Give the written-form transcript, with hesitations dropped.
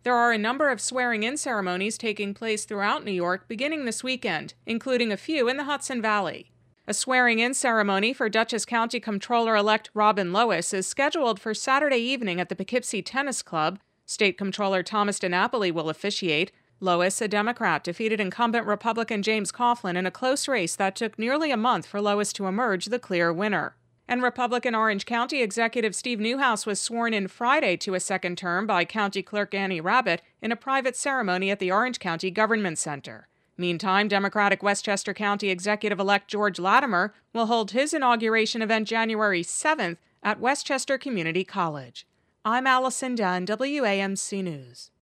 There are a number of swearing-in ceremonies taking place throughout New York beginning this weekend, including a few in the Hudson Valley. A swearing-in ceremony for Dutchess County Comptroller-elect Robin Lois is scheduled for Saturday evening at the Poughkeepsie Tennis Club. State Comptroller Thomas DiNapoli will officiate. Lois, a Democrat, defeated incumbent Republican James Coughlin in a close race that took nearly a month for Lois to emerge the clear winner. And Republican Orange County Executive Steve Newhouse was sworn in Friday to a second term by County Clerk Annie Rabbitt in a private ceremony at the Orange County Government Center. Meantime, Democratic Westchester County Executive-elect George Latimer will hold his inauguration event January 7th at Westchester Community College. I'm Allison Dunn, WAMC News.